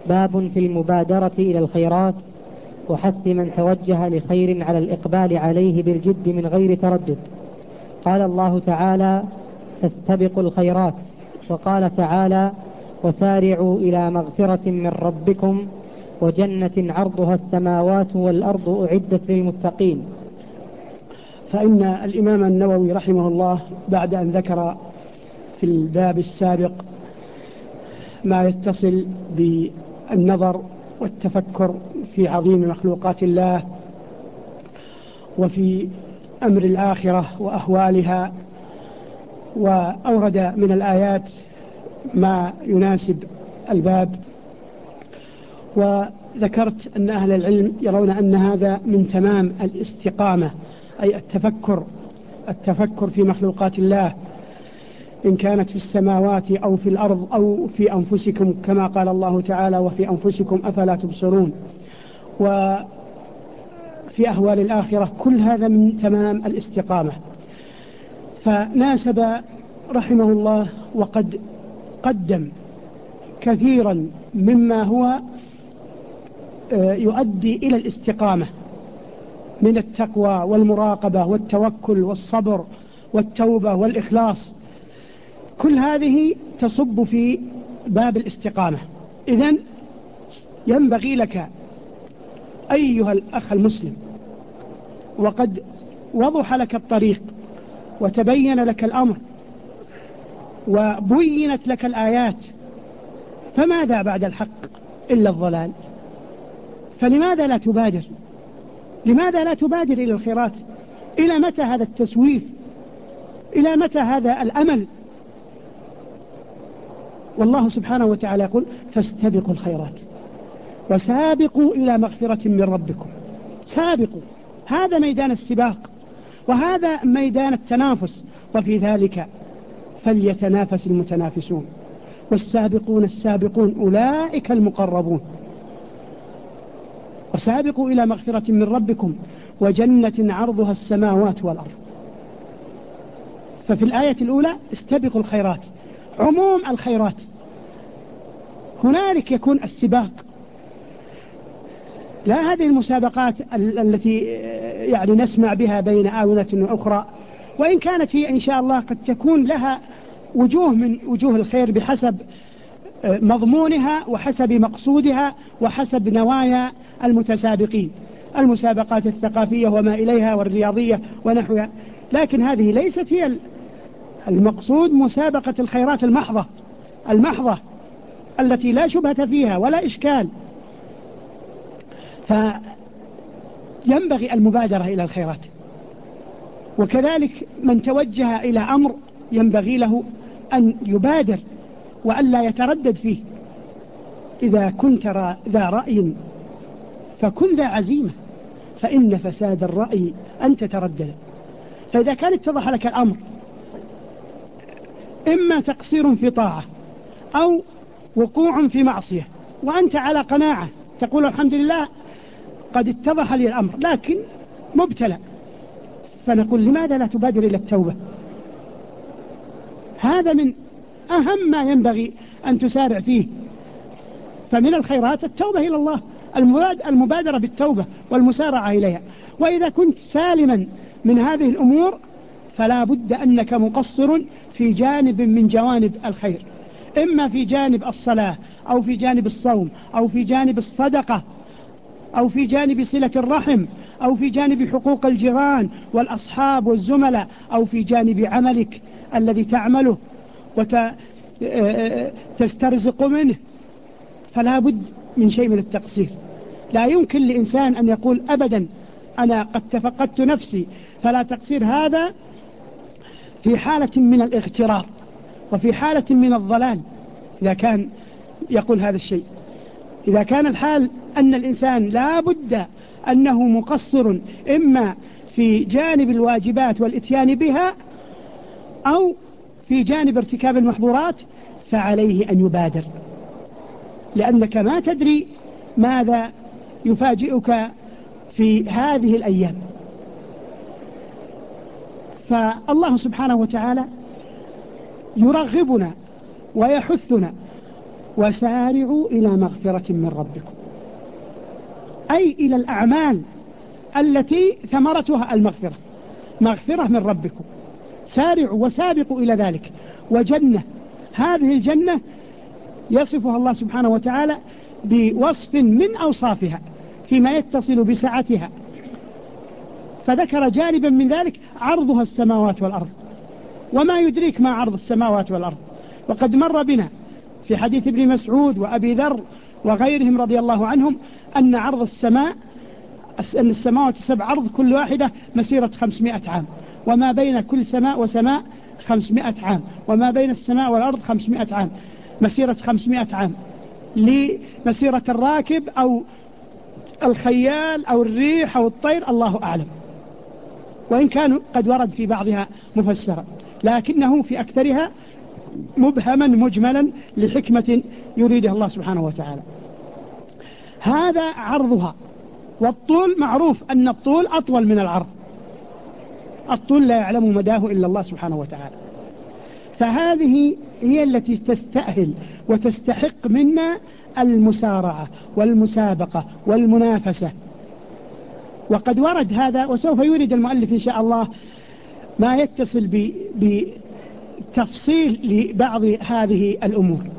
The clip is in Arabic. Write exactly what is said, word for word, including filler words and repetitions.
باب في المبادرة إلى الخيرات وحث من توجه لخير على الإقبال عليه بالجد من غير تردد. قال الله تعالى: فاستبقوا الخيرات. وقال تعالى: وسارعوا إلى مغفرة من ربكم وجنة عرضها السماوات والأرض أعدت للمتقين. فإن الإمام النووي رحمه الله بعد أن ذكر في الباب السابق ما يتصل بالنظر والتفكر في عظيم مخلوقات الله وفي أمر الآخرة وأهوالها، وأورد من الآيات ما يناسب الباب، وذكرت أن أهل العلم يرون أن هذا من تمام الاستقامة، أي التفكر التفكر في مخلوقات الله إن كانت في السماوات أو في الأرض أو في أنفسكم، كما قال الله تعالى: وفي أنفسكم أفلا تبصرون، وفي أهوال الآخرة. كل هذا من تمام الاستقامة. فناسب رحمه الله وقد قدم كثيرا مما هو يؤدي إلى الاستقامة من التقوى والمراقبة والتوكل والصبر والتوبة والإخلاص، كل هذه تصب في باب الاستقامة. إذن ينبغي لك أيها الأخ المسلم، وقد وضح لك الطريق وتبين لك الأمر وبينت لك الآيات، فماذا بعد الحق إلا الضلال؟ فلماذا لا تبادر؟ لماذا لا تبادر إلى الخيرات؟ إلى متى هذا التسويف؟ إلى متى هذا الأمل؟ والله سبحانه وتعالى يقول: فاستبقوا الخيرات وسابقوا إلى مغفرة من ربكم. سابقوا، هذا ميدان السباق، وهذا ميدان التنافس، وفي ذلك فليتنافس المتنافسون، والسابقون السابقون أولئك المقربون. وسابقوا إلى مغفرة من ربكم وجنة عرضها السماوات والأرض. ففي الآية الأولى استبقوا الخيرات، عموم الخيرات، هنالك يكون السباق، لا هذه المسابقات التي يعني نسمع بها بين آونة وأخرى، وإن كانت هي إن شاء الله قد تكون لها وجوه من وجوه الخير بحسب مضمونها وحسب مقصودها وحسب نوايا المتسابقين، المسابقات الثقافية وما إليها والرياضية ونحوها، لكن هذه ليست هي المقصود. مسابقة الخيرات المحضة المحضة التي لا شبهة فيها ولا إشكال. فينبغي المبادرة إلى الخيرات، وكذلك من توجه إلى أمر ينبغي له أن يبادر وأن لا يتردد فيه. إذا كنت ذا رأي فكن ذا عزيمة، فإن فساد الرأي أن تتردد. فإذا كان اتضح لك الأمر إما تقصير في طاعة أو وقوع في معصية، وأنت على قناعة تقول الحمد لله قد اتضح لي الأمر لكن مبتلى، فنقول: لماذا لا تبادر إلى التوبة؟ هذا من أهم ما ينبغي أن تسارع فيه. فمن الخيرات التوبة إلى الله، المبادرة بالتوبة والمسارعة إليها. وإذا كنت سالما من هذه الأمور فلا بد أنك مقصر في جانب من جوانب الخير، إما في جانب الصلاة أو في جانب الصوم أو في جانب الصدقة أو في جانب صلة الرحم أو في جانب حقوق الجيران والأصحاب والزملاء أو في جانب عملك الذي تعمله وتسترزق منه. فلا بد من شيء من التقصير. لا يمكن لإنسان أن يقول أبدا أنا قد تفقدت نفسي، فلا تقصير. هذا في حالة من الاغترار وفي حالة من الضلال إذا كان يقول هذا الشيء. إذا كان الحال أن الإنسان لا بد أنه مقصر إما في جانب الواجبات والإتيان بها أو في جانب ارتكاب المحظورات، فعليه أن يبادر، لأنك ما تدري ماذا يفاجئك في هذه الأيام. فالله سبحانه وتعالى يرغبنا ويحثنا وسارعوا إلى مغفرة من ربكم، أي إلى الأعمال التي ثمرتها المغفرة، مغفرة من ربكم، سارعوا وسابقوا إلى ذلك. وجنة، هذه الجنة يصفها الله سبحانه وتعالى بوصف من أوصافها فيما يتصل بسعتها، فذكر جانبا من ذلك عرضها السماوات والأرض. وما يدريك ما عرض السماوات والأرض؟ وقد مر بنا في حديث ابن مسعود وأبي ذر وغيرهم رضي الله عنهم أن عرض السماء، أن السماوات السبع عرض كل واحدة مسيرة خمسمائة عام، وما بين كل سماء وسماء خمسمائة عام، وما بين السماء والأرض خمسمائة عام، مسيرة خمسمائة عام لمسيرة الراكب أو الخيال أو الريح أو الطير، الله أعلم، وإن كان قد ورد في بعضها مفسرا، لكنه في أكثرها مبهما مجملا لحكمة يريدها الله سبحانه وتعالى. هذا عرضها. والطول معروف أن الطول أطول من العرض، الطول لا يعلم مداه إلا الله سبحانه وتعالى. فهذه هي التي تستأهل وتستحق منا المسارعة والمسابقة والمنافسة. وقد ورد هذا، وسوف يورد المؤلف إن شاء الله ما يتصل بتفصيل لبعض هذه الأمور.